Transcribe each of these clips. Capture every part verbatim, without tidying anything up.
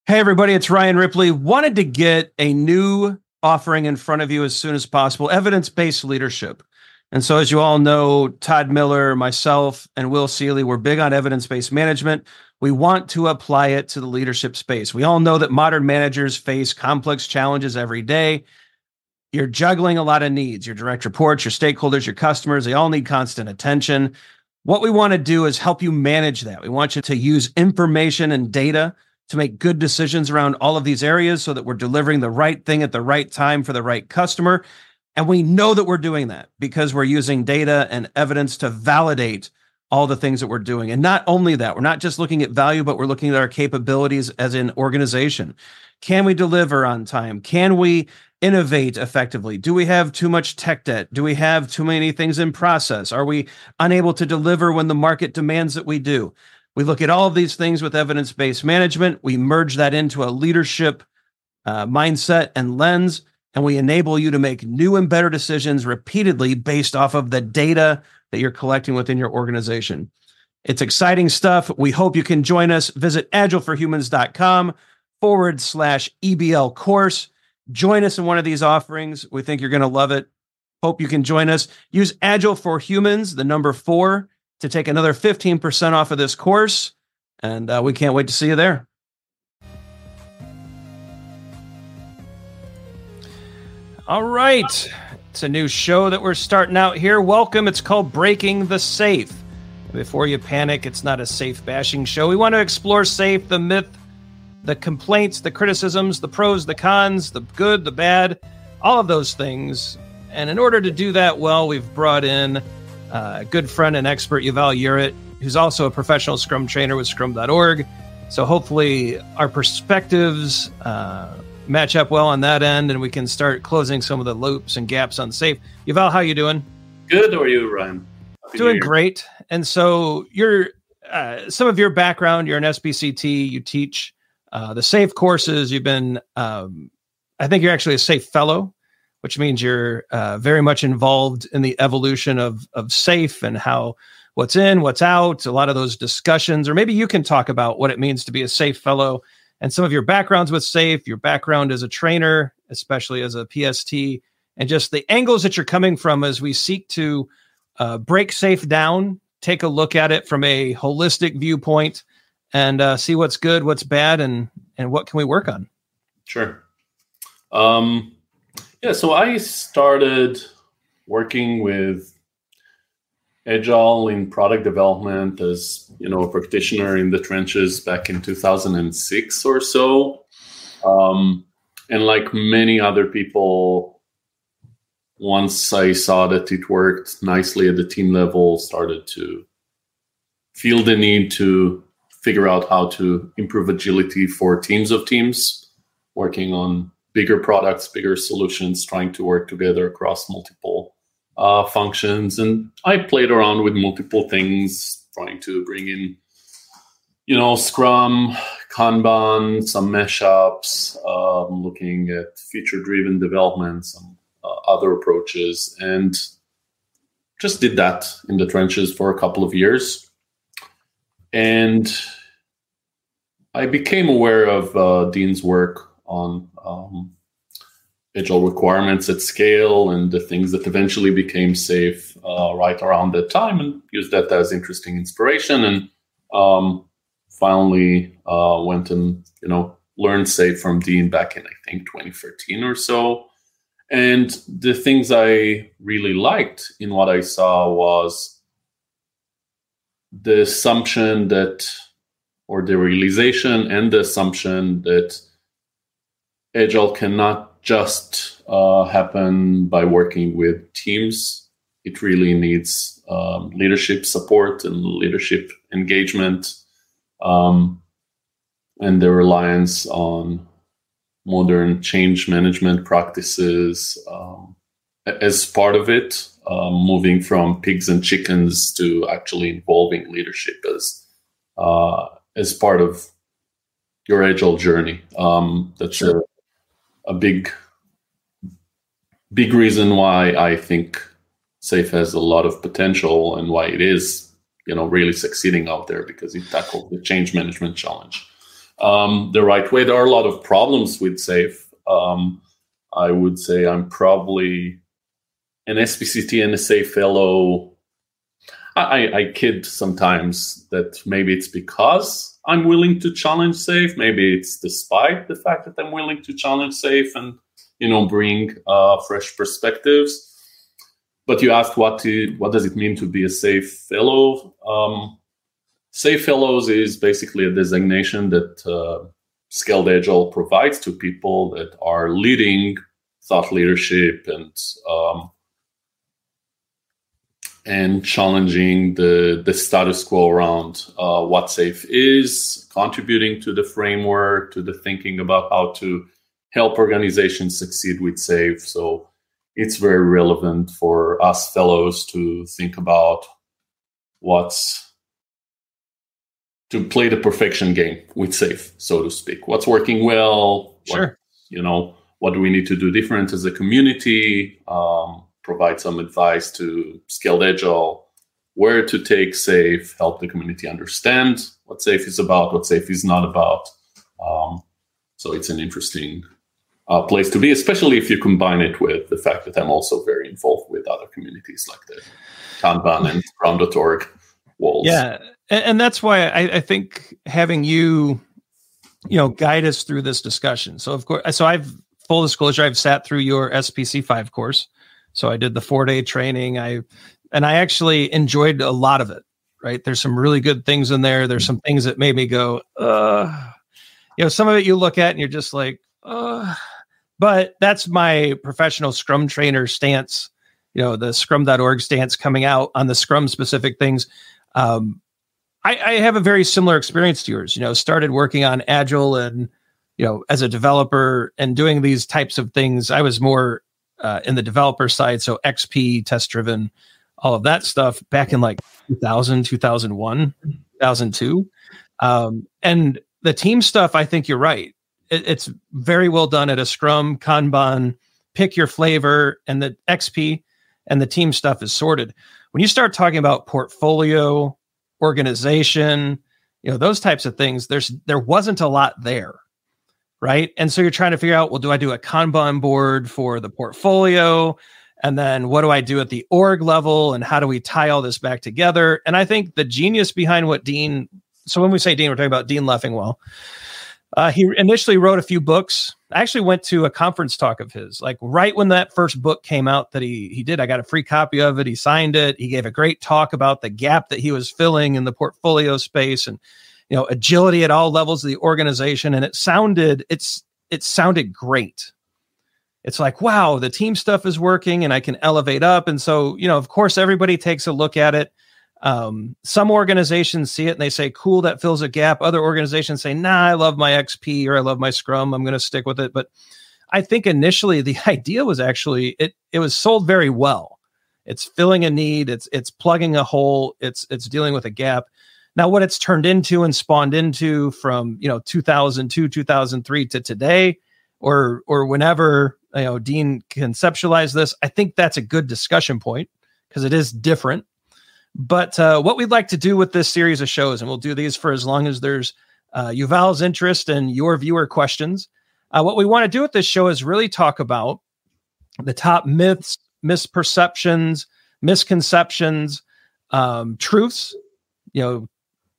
Hey, everybody, it's Ryan Ripley. Wanted to get a new offering in front of you as soon as possible, evidence-based leadership. And so as you all know, Todd Miller, myself, and Will Seeley, we're big on evidence-based management. We want to apply it to the leadership space. We all know that modern managers face complex challenges every day. You're juggling a lot of needs, your direct reports, your stakeholders, your customers, they all need constant attention. What we want to do is help you manage that. We want you to use information and data to make good decisions around all of these areas so that we're delivering the right thing at the right time for the right customer. And we know that we're doing that because we're using data and evidence to validate all the things that we're doing. And not only that, we're not just looking at value, but we're looking at our capabilities as an organization. Can we deliver on time? Can we innovate effectively? Do we have too much tech debt? Do we have too many things in process? Are we unable to deliver when the market demands that we do? We look at all of these things with evidence-based management. We merge that into a leadership uh, mindset and lens, and we enable you to make new and better decisions repeatedly based off of the data that you're collecting within your organization. It's exciting stuff. We hope you can join us. Visit agileforhumans.com forward slash EBL course. Join us in one of these offerings. We think you're going to love it. Hope you can join us. Use Agile for Humans, the number four, to take another fifteen percent off of this course. And uh, we can't wait to see you there. All right. It's a new show that we're starting out here. Welcome. It's called Breaking the Safe. Before you panic, it's not a safe bashing show. We want to explore safe, the myth, the complaints, the criticisms, the pros, the cons, the good, the bad, all of those things. And in order to do that well, we've brought in Uh, a good friend and expert, Yuval Urit, who's also a professional Scrum trainer with scrum dot org. So hopefully our perspectives uh, match up well on that end, and we can start closing some of the loops and gaps on safe. Yuval, how you doing? Good. How are you, Ryan? Happy doing great. And so you're uh, some of your background, you're an S B C T, you teach uh, the SAFE courses. You've been, um, I think you're actually a SAFE fellow, which means you're uh, very much involved in the evolution of of SAFE and how what's in, what's out, a lot of those discussions. Or maybe you can talk about what it means to be a SAFE fellow and some of your backgrounds with SAFE, your background as a trainer, especially as a P S T, and just the angles that you're coming from as we seek to uh, break SAFE down, take a look at it from a holistic viewpoint, and uh, see what's good, what's bad, and and what can we work on. Sure. Um, Yeah, so I started working with Agile in product development as, you know, a practitioner in the trenches back in two thousand six or so. Um, and like many other people, once I saw that it worked nicely at the team level, started to feel the need to figure out how to improve agility for teams of teams, working on bigger products, bigger solutions, trying to work together across multiple uh, functions. And I played around with multiple things, trying to bring in, you know, Scrum, Kanban, some mashups, um, looking at feature-driven development, some uh, other approaches, and just did that in the trenches for a couple of years. And I became aware of uh, Dean's work on um, Agile requirements at scale and the things that eventually became SAFE uh, right around that time, and used that as interesting inspiration. And um, finally uh, went and, you know, learned SAFE from Dean back in, I think, twenty thirteen or so. And the things I really liked in what I saw was the assumption that, or the realization and the assumption that Agile cannot just uh, happen by working with teams. It really needs um, leadership support and leadership engagement, um, and the reliance on modern change management practices um, as part of it, um, moving from pigs and chickens to actually involving leadership as uh, as part of your Agile journey. Um, that's sure. a a big, big reason why I think SAFE has a lot of potential and why it is, you know, really succeeding out there, because it tackled the change management challenge. um, the right way. There are a lot of problems with SAFe. Um, I would say I'm probably an S P C T N S A fellow. I, I kid sometimes that maybe it's because I'm willing to challenge SAFe. Maybe it's despite the fact that I'm willing to challenge SAFe and, you know, bring uh, fresh perspectives. But you asked what to, what does it mean to be a SAFe fellow? Um, SAFe Fellows is basically a designation that uh, Scaled Agile provides to people that are leading thought leadership and um, and challenging the, the status quo around uh, what SAFe is, contributing to the framework, to the thinking about how to help organizations succeed with SAFe. So it's very relevant for us fellows to think about what's, to play the perfection game with SAFe, so to speak. What's working well? Sure. What, you know, what do we need to do different as a community? Um, provide some advice to Scaled Agile, where to take SAFe, help the community understand what SAFe is about, what SAFe is not about. Um, so it's an interesting uh, place to be, especially if you combine it with the fact that I'm also very involved with other communities like the Kanban and Scrum dot org walls. Yeah, and, and that's why I, I think having you, you know, guide us through this discussion. So of course, so I've full disclosure, I've sat through your S P C five course. So I did the four day training. I, and I actually enjoyed a lot of it, right? There's some really good things in there. There's some things that made me go, uh, you know, some of it you look at and you're just like, uh, but that's my professional Scrum trainer stance, you know, the Scrum dot org stance coming out on the Scrum specific things. Um, I, I have a very similar experience to yours, you know, started working on Agile and, you know, as a developer and doing these types of things. I was more Uh, in the developer side, so X P, test driven, all of that stuff back in like two thousand, two thousand one, two thousand two. Um, and the team stuff, I think you're right. It, it's very well done at a Scrum, Kanban, pick your flavor, and the X P and the team stuff is sorted. When you start talking about portfolio, organization, you know, those types of things, there's there wasn't a lot there. Right. And so you're trying to figure out, well, do I do a Kanban board for the portfolio? And then what do I do at the org level? And how do we tie all this back together? And I think the genius behind what Dean, so when we say Dean, we're talking about Dean Leffingwell. Uh, he initially wrote a few books. I actually went to a conference talk of his, like right when that first book came out that he he did. I got a free copy of it. He signed it. He gave a great talk about the gap that he was filling in the portfolio space and, you know, agility at all levels of the organization. And it sounded, it's, it sounded great. It's like, wow, the team stuff is working and I can elevate up. And so, you know, of course, everybody takes a look at it. Um, some organizations see it and they say, cool, that fills a gap. Other organizations say, nah, I love my X P or I love my Scrum. I'm going to stick with it. But I think initially the idea was actually, it, it was sold very well. It's filling a need. It's, it's plugging a hole. It's, it's dealing with a gap. Now, what it's turned into and spawned into from, you know, two thousand two, two thousand three to today, or or whenever, you know, Dean conceptualized this, I think that's a good discussion point because it is different. But uh, what we'd like to do with this series of shows, and we'll do these for as long as there's uh, Yuval's interest and your viewer questions. Uh, what we want to do with this show is really talk about the top myths, misperceptions, misconceptions, um, truths, you know,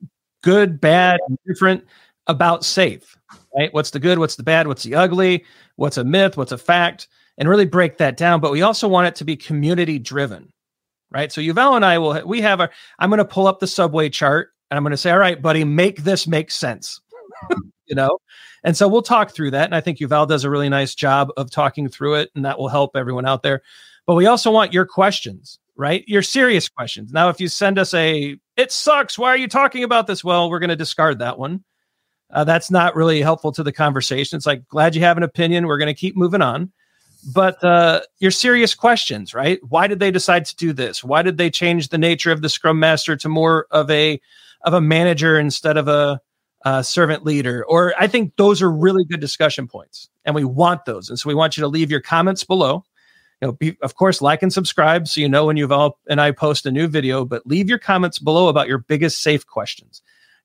good, bad, different about SAFe, right? What's the good? What's the bad? What's the ugly? What's a myth? What's a fact? And really break that down. But we also want it to be community driven, right? So Yuval and I will, we have our, I'm going to pull up the Subway chart and I'm going to say, all right, buddy, make this make sense, you know? And so we'll talk through that. And I think Yuval does a really nice job of talking through it, and that will help everyone out there. But we also want your questions, right? Your serious questions. Now, if you send us a, it sucks, why are you talking about this? Well, we're going to discard that one. Uh, that's not really helpful to the conversation. It's like, glad you have an opinion. We're going to keep moving on. But uh, your serious questions, right? Why did they decide to do this? Why did they change the nature of the Scrum Master to more of a of a manager instead of a, a servant leader? Or I think those are really good discussion points, and we want those. And so we want you to leave your comments below. You know, be, of course, like and subscribe so you know when Yuval and I post a new video, but leave your comments below about your biggest SAFe questions.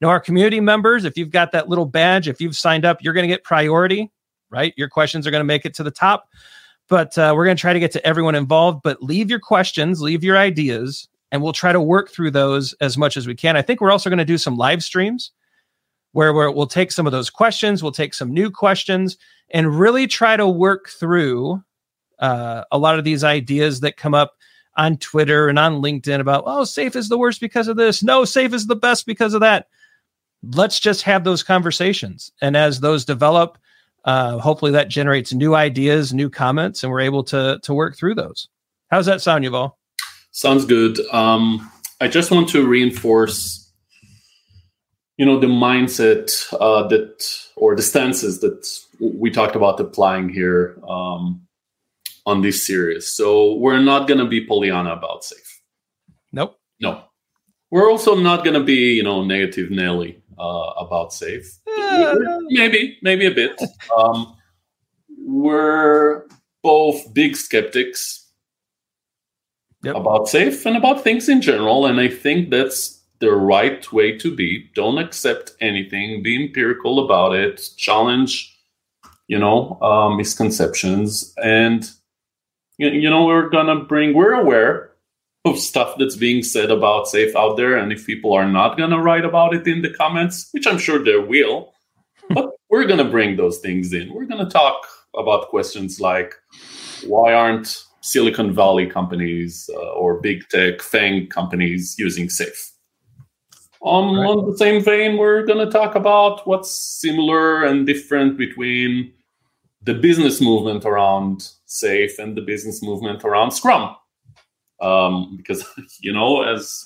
Now, our community members, if you've got that little badge, if you've signed up, you're going to get priority, right? Your questions are going to make it to the top. But uh, we're going to try to get to everyone involved. But leave your questions, leave your ideas, and we'll try to work through those as much as we can. I think we're also going to do some live streams where we're, we'll take some of those questions, we'll take some new questions, and really try to work through uh, a lot of these ideas that come up on Twitter and on LinkedIn about, oh, SAFE is the worst because of this. No, SAFE is the best because of that. Let's just have those conversations. And as those develop, uh, hopefully that generates new ideas, new comments, and we're able to, to work through those. How's that sound, Yuval? Sounds good. Um, I just want to reinforce, you know, the mindset uh, that, or the stances that we talked about applying here um, on this series. So we're not going to be Pollyanna about SAFE. Nope. No. We're also not going to be, you know, negative Nelly uh, about SAFE. Uh, maybe, maybe a bit. Um, we're both big skeptics yep. about SAFE and about things in general. And I think that's the right way to be. Don't accept anything. Be empirical about it. Challenge, you know, uh, misconceptions. And, you, you know, we're going to bring, we're aware of stuff that's being said about SAFE out there. And if people are not going to write about it in the comments, which I'm sure they will, but we're going to bring those things in. We're going to talk about questions like, why aren't Silicon Valley companies uh, or big tech FANG companies using SAFE? Um, right. On the same vein, we're going to talk about what's similar and different between the business movement around SAFE and the business movement around Scrum. Um, because, you know, as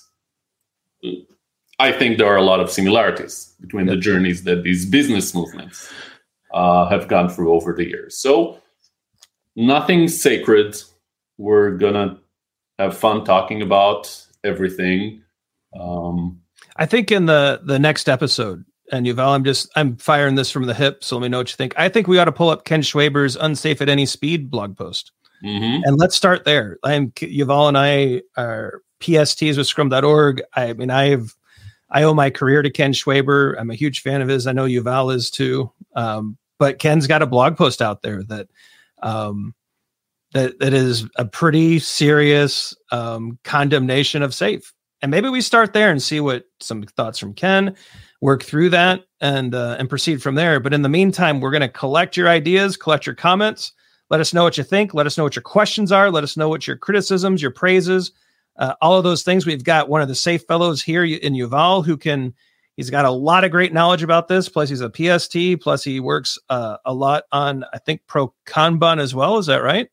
I think there are a lot of similarities between yep. the journeys that these business movements uh, have gone through over the years. So nothing sacred. We're going to have fun talking about everything. Um, I think in the, the next episode, and Yuval, I'm just, I'm firing this from the hip, so let me know what you think. I think we ought to pull up Ken Schwaber's Unsafe at Any Speed blog post. Mm-hmm. And let's start there. I'm Yuval and I are P S Ts with scrum dot org. I mean, I've, I owe my career to Ken Schwaber. I'm a huge fan of his. I know Yuval is too. Um, but Ken's got a blog post out there that, um, that, that is a pretty serious, um, condemnation of SAFE. And maybe we start there and see what some thoughts from Ken, work through that and, uh, and proceed from there. But in the meantime, we're going to collect your ideas, collect your comments. Let us know what you think. Let us know what your questions are. Let us know what your criticisms, your praises, uh, all of those things. We've got one of the SAFE fellows here in Yuval who can, he's got a lot of great knowledge about this. Plus he's a P S T. Plus he works uh, a lot on, I think, Pro Kanban as well. Is that right?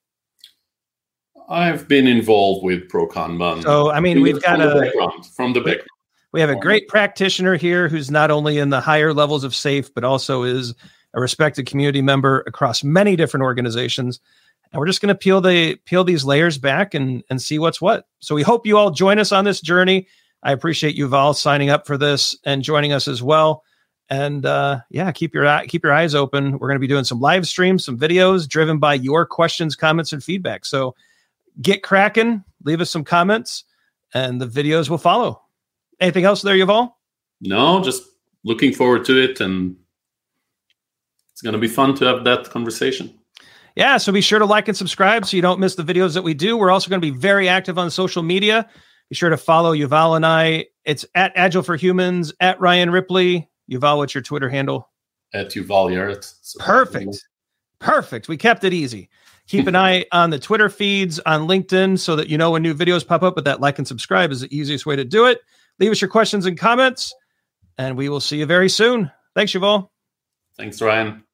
I've been involved with Pro Kanban. So, I mean, we've got a, background, from the background. We have a great practitioner here who's not only in the higher levels of SAFE, but also is a respected community member across many different organizations. And we're just going to peel the peel these layers back and, and see what's what. So we hope you all join us on this journey. I appreciate Yuval signing up for this and joining us as well. And uh, yeah, keep your eye, keep your eyes open. We're going to be doing some live streams, some videos driven by your questions, comments, and feedback. So get cracking, leave us some comments, and the videos will follow. Anything else there, Yuval? No, just looking forward to it, and it's going to be fun to have that conversation. Yeah, so be sure to like and subscribe so you don't miss the videos that we do. We're also going to be very active on social media. Be sure to follow Yuval and I. It's at Agile for Humans, at Ryan Ripley. Yuval, what's your Twitter handle? At Yuval Yaret. So Perfect. Perfect. We kept it easy. Keep an eye on the Twitter feeds, on LinkedIn, so that you know when new videos pop up. But that like and subscribe is the easiest way to do it. Leave us your questions and comments, and we will see you very soon. Thanks, Yuval. Thanks, Ryan.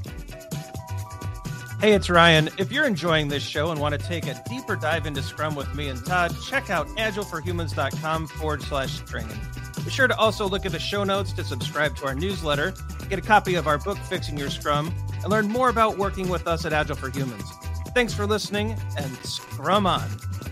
Hey, it's Ryan. If you're enjoying this show and want to take a deeper dive into Scrum with me and Todd, check out agileforhumans.com forward slash training. Be sure to also look at the show notes to subscribe to our newsletter, get a copy of our book, Fixing Your Scrum, and learn more about working with us at Agile for Humans. Thanks for listening, and Scrum on.